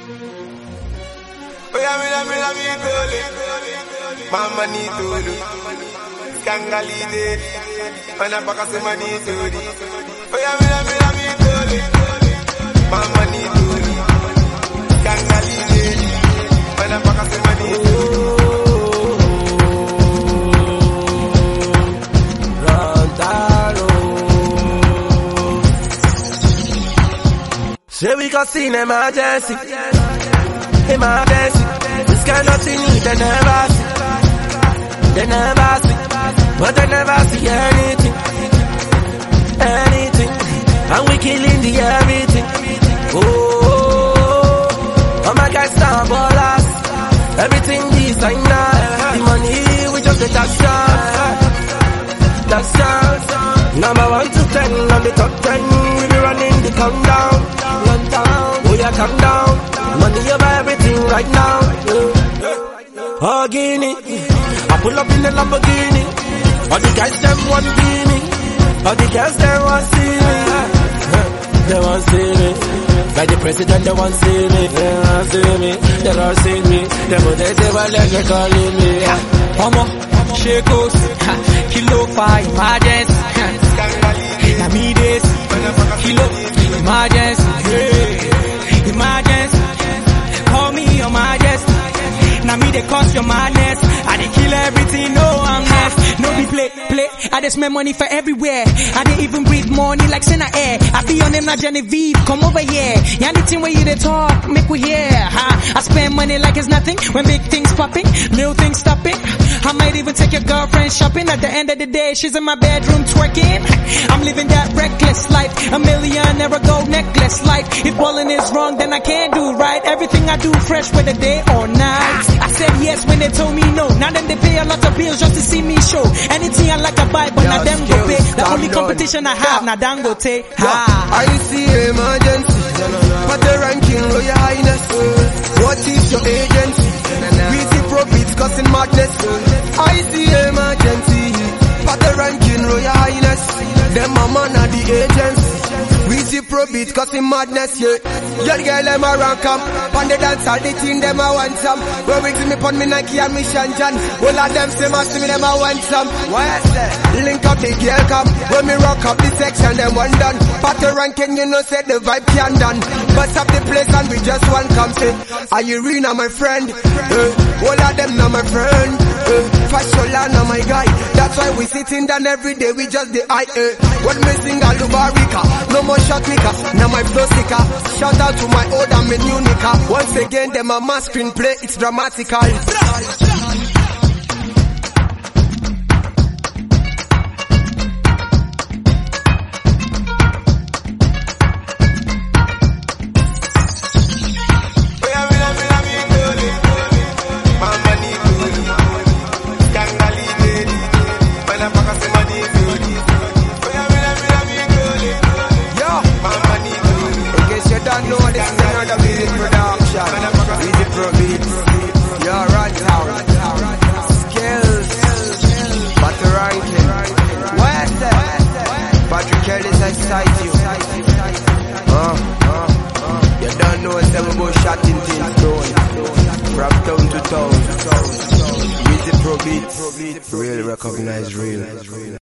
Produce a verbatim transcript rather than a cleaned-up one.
Oya mira mira mi tole, mama ni tolu, skangali de, mana pakase mani toli. Oya mira mira mi tole, mama ni tolu, skangali de, mana pakase mani toli. Say we got seen emergency, emergency. This kind of thing they never see, they never see, but they never see anything, anything. And we killing the everything. Oh, all my guys star ballers, everything designer. The money we just get that shot, that shot. Number one to ten on the top ten, we be running the countdown. Oh yeah, calm down. Money over everything right now. Yeah. Oh, Guinea. I pull up in the Lamborghini. All the guys them want beanie. All the girls them want see me. They want see me. Like the president they want see me. They want see me. They don't see me. They want they say well they calling me. Homo, shakos, kilo for emergency. Na me this, kilo emergency. Emergency, call me your majesty. Now me they cause your madness. I they kill everything, no I'm next. No be play, play. I just spend money for everywhere. I they even breathe money like Sena Air. I be on them like Genevieve, come over here. Yeah, anything where you they talk, make we hear. Huh? I spend money like it's nothing. When big things popping, little things stopping. I might even take your girlfriend shopping. At the end of the day, she's in my bedroom twerking. I'm living that reckless life. A million never gold necklace life. If balling is wrong, then I can't do right. Everything I do fresh whether day or night. I said yes when they told me no. Now then they pay a lot of bills just to see me show. Anything I like I buy, but now them go pay. The only competition I have, now Dangote. I see emergency, but the ranking Royal Highness. What is your agency? We see profits causing madness. I see emergency, but the ranking Royal Highness. Them a man of the agency. We see profit causing madness, yeah. Your girl them a rank up, on the dance all the team them a want some. When we see me pon me Nike and me Shanjan, all of them say must me them a want some. Why I say? Link up the girl come, when me rock up the section them one done. But the ranking you know say the vibe can done. Bust up the place and we just one come say, are you Rina my friend? Uh, all of them now my friend. Uh, Fashola now my guy. That's why we sitting down every day. We just the eye. Uh, what me sing a Lubarika, no more shot maker. Now my flow sticker. Shout out to my old and my new nigga. Once again them a mass screenplay. It's dramatical. Inside you. Uh, uh, uh. You don't know it's never go shot in things down. From town to town. Easy Pro Beats. Real recognize real.